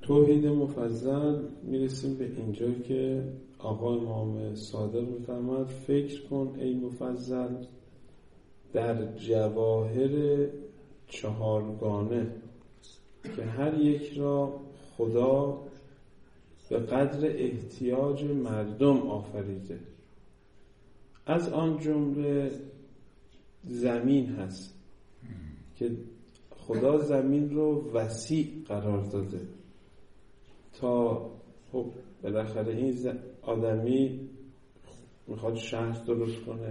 توحید مفضل میرسیم به اینجا که آقا امام صادق میفرماد فکر کن ای مفضل در جواهر چهارگانه که هر یک را خدا به قدر احتیاج مردم آفریده. از آن جمله زمین هست که خدا زمین رو وسیع قرار داده تا خب بالاخره این آدمی میخواد شهر درست کنه،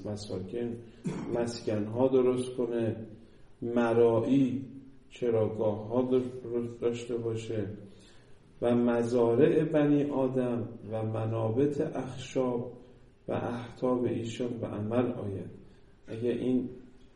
مسکن‌ها درست کنه، مرایی چراگاه‌ها داشته باشه و مزارع بنی آدم و منابت اخشاب و احطاب ایشان به عمل آید. اگه این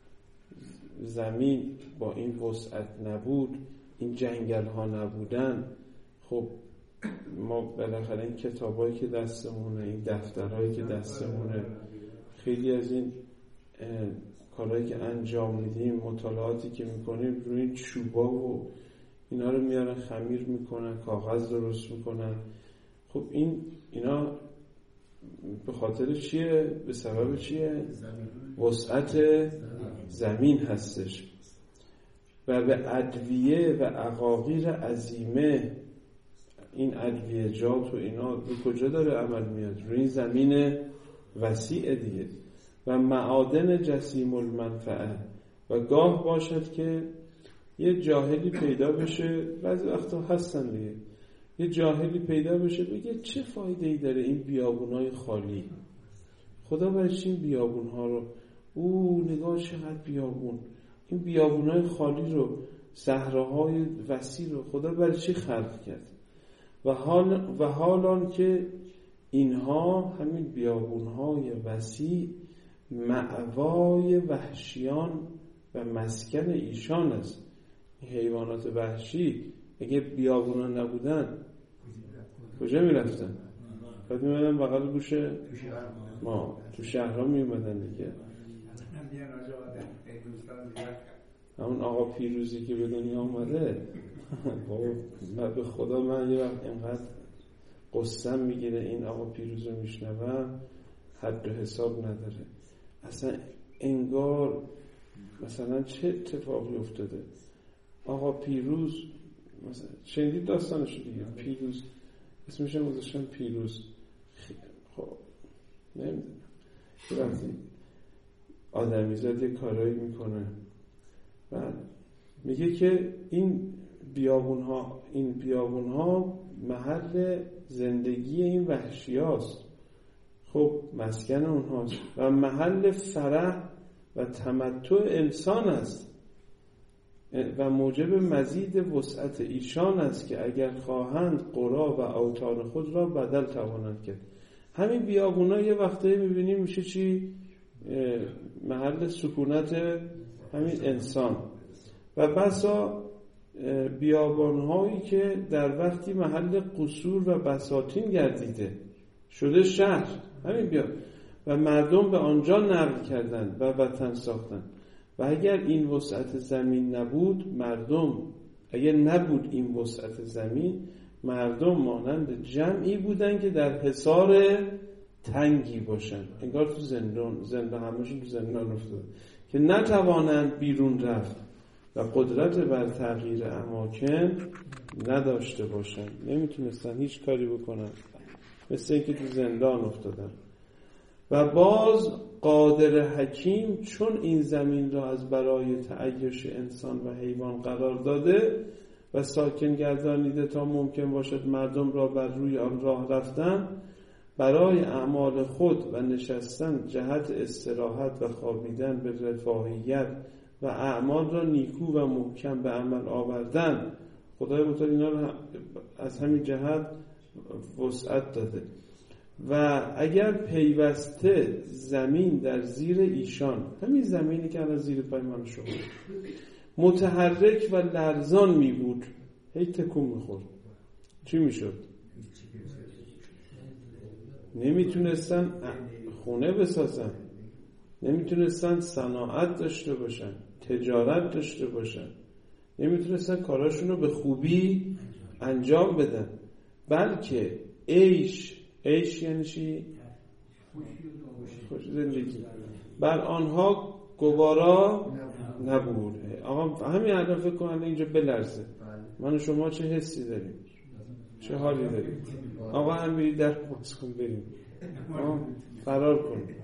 زمین با این وسعت نبود، این جنگل ها نبودن، خب ما بالاخره این کتابایی که دستمونه، این دفترهایی که دستمونه، خیلی از این کارهایی که انجام میدیم، مطالعاتی که میکنیم روی این چوبا و اینا رو میارن خمیر میکنن، کاغذ درست میکنن. خب اینا به خاطر چیه؟ به سبب چیه؟ وسعت زمین هستش. و به ادویه و عقاقیر عظیمه، این ادویجات و اینا به کجا داره عمل میاد؟ روی این زمین وسیع دیگه. و معادن جسیم المنفعه، و گاه باشد که یه جاهلی پیدا بشه، بعضی وقتا هستن دیگه، یه جاهلی پیدا بشه بگه چه فایده‌ای داره این بیابونای خالی؟ خدا برای چی این بیابونها رو، نگاه چقدر بیابون، این بیابونای خالی رو، صحراهای وسیع رو خدا برای چی خلق کرد؟ و حالان که اینها، همین بیابونهای وسیع، مأوای وحشیان و مسکن ایشان است. حیوانات وحشی اگه بیابونا نبودن کجا میرفتن؟ باید میمدن بغل گوش ما، تو شهرها میمدن دیگه. همون آقا پیروزی که به دنیا آمده، به خدا من یه وقت اینقدر قصم میگیره این آقا پیروز رو میشنوم، حد و حساب نداره. اصلا انگار مثلا چه اتفاقی افتاده. آقا پیروز مثلا شنیدید داستانش دیگه، پیروز اسمش هم گذاشتن پیروز. خب نمیدونم که وقتی آدمیزاد یه کارایی میکنه و میگه که این بیابونها محل زندگی این وحشی هاست، خب مسکن اونهاست و محل فرح و تمتع انسان است و موجب مزید وسعت ایشان است که اگر خواهند قرا و اوطان خود را بدل توانند کرد. همین بیابونا یه وقتایی میبینیم میشه چی؟ محل سکونت همین انسان. و بسا بیابانهایی که در وقتی محل قصور و بساتین گردیده شده شهر، همین و مردم به آنجا نقل کردند و وطن ساختند. و اگر این وسعت زمین نبود، اگر نبود این وسعت زمین، مردم مانند جمعی بودند که در حصار تنگی باشند، انگار تو زندان همشون تو زندان افتاده، که نتوانند بیرون رفت و قدرت بر تغییر اماکن نداشته باشند. نمیتونستن هیچ کاری بکنن، مثل اینکه تو زندان افتادن. و باز قادر حکیم چون این زمین را از برای تعیش انسان و حیوان قرار داده و ساکن گردانیده تا ممکن باشد مردم را بر روی آن راه رفتن، برای اعمال خود و نشستن جهت استراحت و خوابیدن به رفاهیت و اعمال را نیکو و محکم به عمل آوردن، خدای متعال اینا رو از همین جهت وسعت داده. و اگر پیوسته زمین در زیر ایشان، همین زمینی که الان زیر پای من شما متحرک و لرزان می بود، هی تکون میخورد، چی میشد؟ نمیتونستن خونه بسازن، نمیتونستن صناعت داشته باشن، تجارت داشته باشن، نمیتونستن کاراشون رو به خوبی انجام بدن، بلکه عیش یعنی چی؟ خوش زندگی بر آنها گوارا نبود. آقا همین الان فکر کنم اینجا بلرزه، من و شما چه حسی داریم، چه حالی داریم؟ آقا هم برید در باز کن بریم فرار کنیم.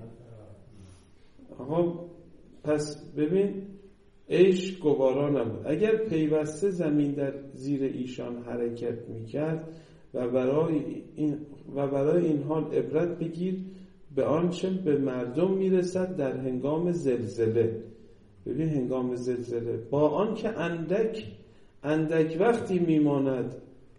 آقا پس ببین عیش گوارا نبود. اگر پیوسته زمین در زیر ایشان حرکت میکرد و برای این حال عبرت بگیر به آنچه به مردم میرسد در هنگام زلزله. ببین هنگام زلزله با آن که اندک وقتی میماند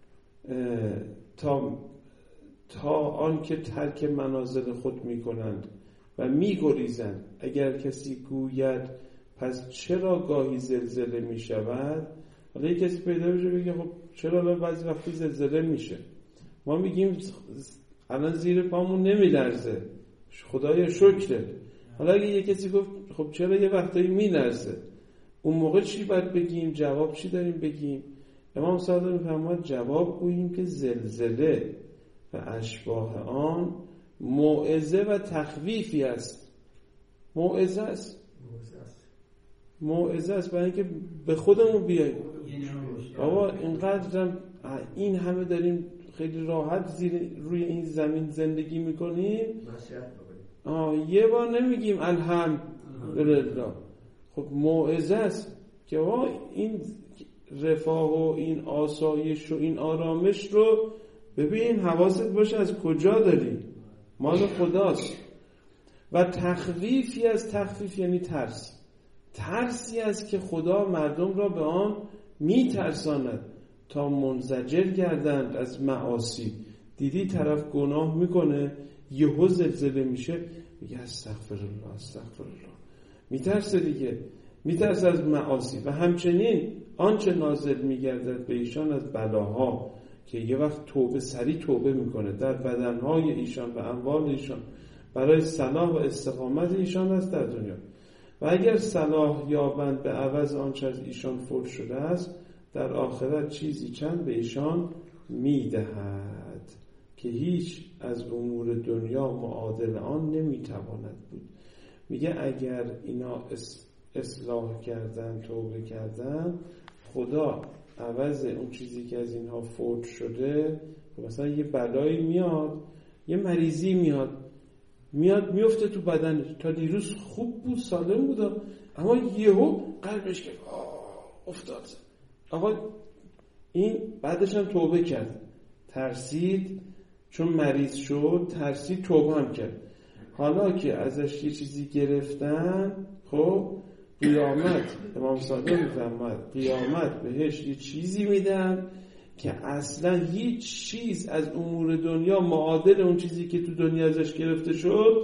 تا آن که ترک منازل خود میکنند و میگریزند. اگر کسی گوید پس چرا گاهی زلزله میشود، حالا یک کسی پیدا بشه بگه خب چرا بعضی وقتی زلزله میشه، ما میگیم الان زیر پامون نمیلرزه خدایا شکر. حالا اگه یک کسی گفت خب چرا یه وقتایی میلرزه، اون موقع چی باید بگیم؟ جواب چی داریم بگیم؟ امام صادق میفرماید جواب گوییم که زلزله و اشباه آن موعظه و تخویفی است. موعظه است برای اینکه به خودمون بیاییم. بابا اینقدر این همه داریم خیلی راحت روی این زمین زندگی میکنیم، یه بار نمیگیم الحمدلله. خب موعظه است که این رفاه و این آسایش و این آرامش رو ببین، حواست باشه از کجا داری، مال خداست. و تخویفی از تخویف یعنی ترسی است که خدا مردم را به آن میترساند تا منزجر گردند از معاصی. دیدی طرف گناه میکنه یهو زلزله میشه میگه استغفر الله، میترسه دیگه، میترسه از معاصی. و همچنین آنچه نازل میگردد به ایشان از بلاها که یه وقت سریع توبه میکنه در بدنهای ایشان و اموال ایشان برای صلاح و استقامت ایشان است در دنیا، و اگر صلاح یابند به عوض آنچه از ایشان فوت شده است در آخرت چیزی چند به ایشان میدهد که هیچ از امور دنیا معادل آن نمیتواند بود. میگه اگر اینا اصلاح کردن، توبه کردن، خدا عوض اون چیزی که از اینها فوت شده، مثلا یه بلایی میاد، یه مریضی میاد میفته تو بدنش، تا دیروز خوب بود سالم بود، اما یهو قلبش که افتاد. آقا این بعدش هم توبه کرد، ترسید چون مریض شد، ترسید توبه هم کرد. حالا که ازش یه چیزی گرفتن، خب قیامت امام صادق میفرماید قیامت بهش یه چیزی میدن که اصلا هیچ چیز از امور دنیا معادل اون چیزی که تو دنیا ازش گرفته شد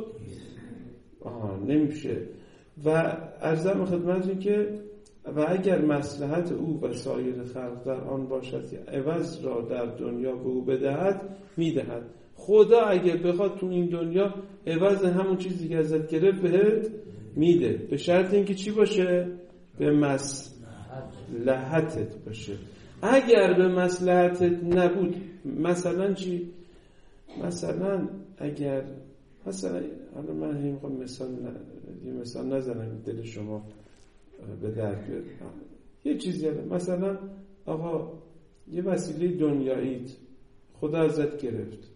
نمیشه. و عرضم خدمتتون که و اگر مصلحت او و سایر خلق در آن باشد که عوض را در دنیا به او بدهد میدهد. خدا اگر بخواد تو این دنیا عوض همون چیزی که ازت گرفت بهت میده، به شرط اینکه چی باشه؟ به مصلحتت باشه. اگر به مصلحتت نبود، مثلا چی؟ مثلا اگر حالا من میخوام مثال نزنم دل شما به درد بیاد. یه چیزی مثلا آقا یه وسیله دنیاییت خدا ازت گرفت،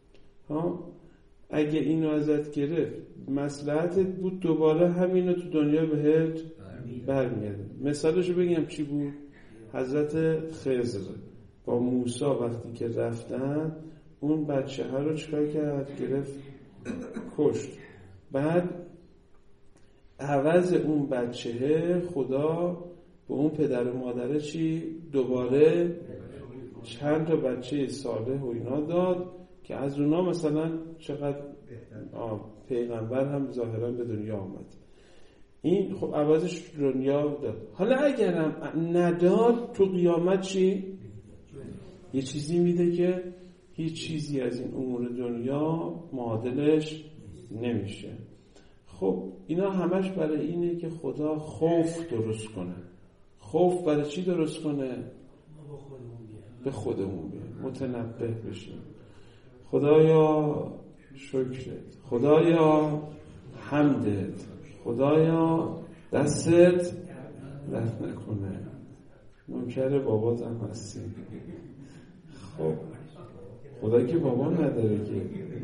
اگه اینو ازت گرفت مصلحتت بود دوباره همینو تو دنیا بهت برمیگرده. مثالشو بگم چی بود؟ حضرت خضر با موسی وقتی که رفتن، اون بچه ها رو چکار کرد؟ گرفت کشت. بعد عوض اون بچه خدا به اون پدر و مادره چی؟ دوباره چند تا بچه صالح و اینا داد که از اونا مثلا چقدر پیغمبر هم ظاهرا به دنیا آمد. این خب عوضش دنیا داد. حالا اگرم نداد تو قیامت چی؟ یه چیزی میده که هیچ چیزی از این امور دنیا معادلش نمیشه. خب اینا همش برای اینه که خدا خوف درست کنه. خوف برای چی درست کنه؟ به خودمون بیایم، متنبه بشیم. خدایا شکرت، خدایا حمدت، خدایا دستت درد نکنه. نوکر بابات هم هستیم. خب خدا که بابا نداره که.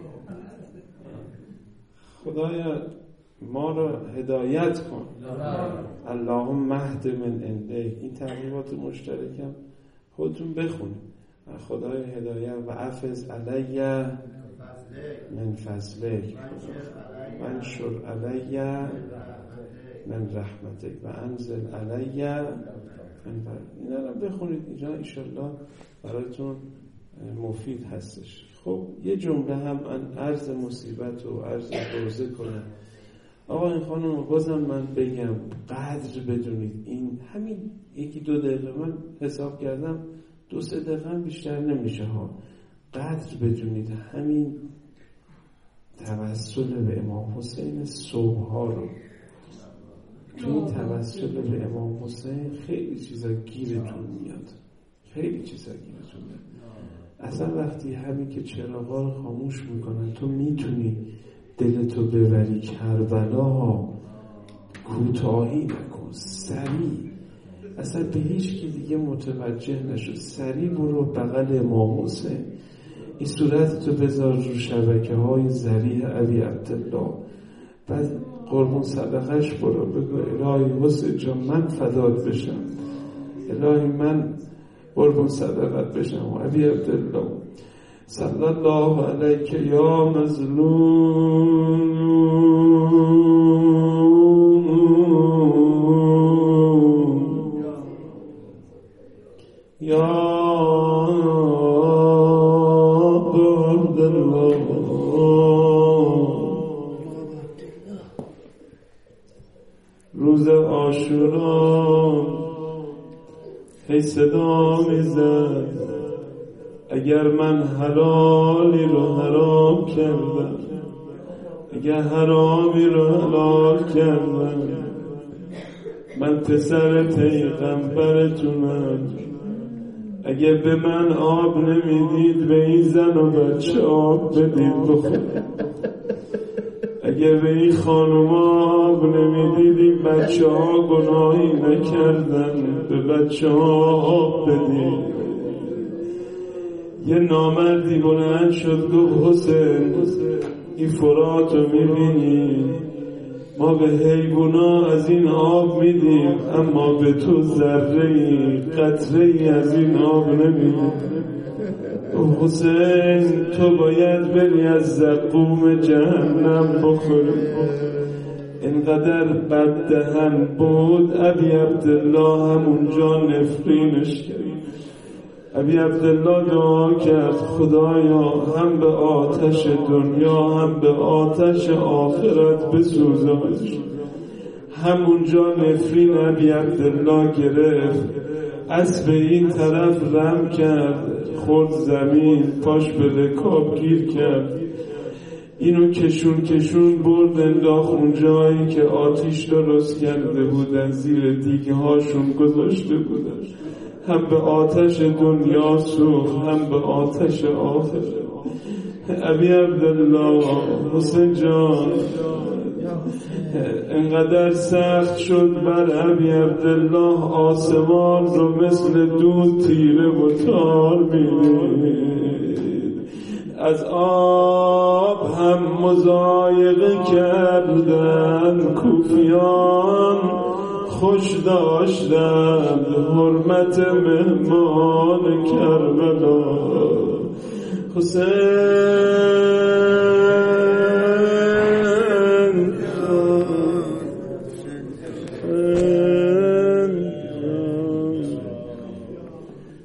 خدایا ما رو هدایت کن. اللهم اهد من عندک. این تقریبات مشترکم خودتون بخونید. خدای هدایت و افز علی من فضلک منشر علی من رحمتک و انزل علی من اینا رو بخونید. اینجا انشالله برایتون مفید هستش. خب یه جمله هم عرض مصیبت و عرض روزه کنم. آقا این خانم بازم من بگم قدر بدونید. این همین 1-2 دقیقه من حساب کردم 2-3 دقیقه هم بیشتر نمیشه ها. قدر بدونید همین توسل به امام حسین صبح ها رو. تو این توسل به امام حسین خیلی چیزا گیرتون میاد، خیلی چیزا گیرتون میاد. اصلا وقتی همین که چراغا رو خاموش میکنن تو میتونی دلتو ببری کربلا، کوتاهی نکن، سریع. اصلا به هیچ کی دیگه متوجه نشو، سریع برو بغل امام حسین. این صورتتو بذار رو شبکه‌های ذریح علی عبدالله، بعد قربون صدقش برو، بگو الهی حسین جان من فدات بشم، الهی من قربون صدقت بشم. و علی عبدالله صلی الله علیک یا مظلوم یا عبدالله. روز عاشورا هی صدا میزد اگر من حلالی رو حرام کردم، اگر حرامی رو حلال کردم، من پسر پیغمبرتونم. اگر به من آب نمیدید به این زن و بچه آب بدید بخور. اگر به این خانم آب نمیدید این بچه ها گناهی نکردن، به بچه ها آب بدید. یه نامردی بلند شد گفت حسین این فرات رو میبینی؟ ما به حیوونا از این آب میدیم اما به تو ذره‌ای قطره‌ای از این آب نمیدیم. حسین تو باید بری از زقوم جهنم بخوری. اینقدر بد دهن بود ابی عبدالله همونجا نفرینش کرد. ابی عبدالله دعا کرد خدایا هم به آتش دنیا هم به آتش آخرت بسوزانش. همونجا نفرین ابی عبدالله گرفت، اسب این طرف رم کرد، خورد زمین، پاش به رکاب گیر کرد. اینو کشون برد انداخت اون جایی که آتیش درست کرده بودن، زیر دیگه هاشون گذاشته بودن. هم به آتش دنیا سوخت هم به آتش آخرت. ابی عبدالله حسین جان انقدر سخت شد بر ابی عبدالله آسمان رو مثل دود تیره و تار می‌دید. از آب هم مضایقه کردن کوفیان، خوش داشتند حرمت مهمان کربلا. حسین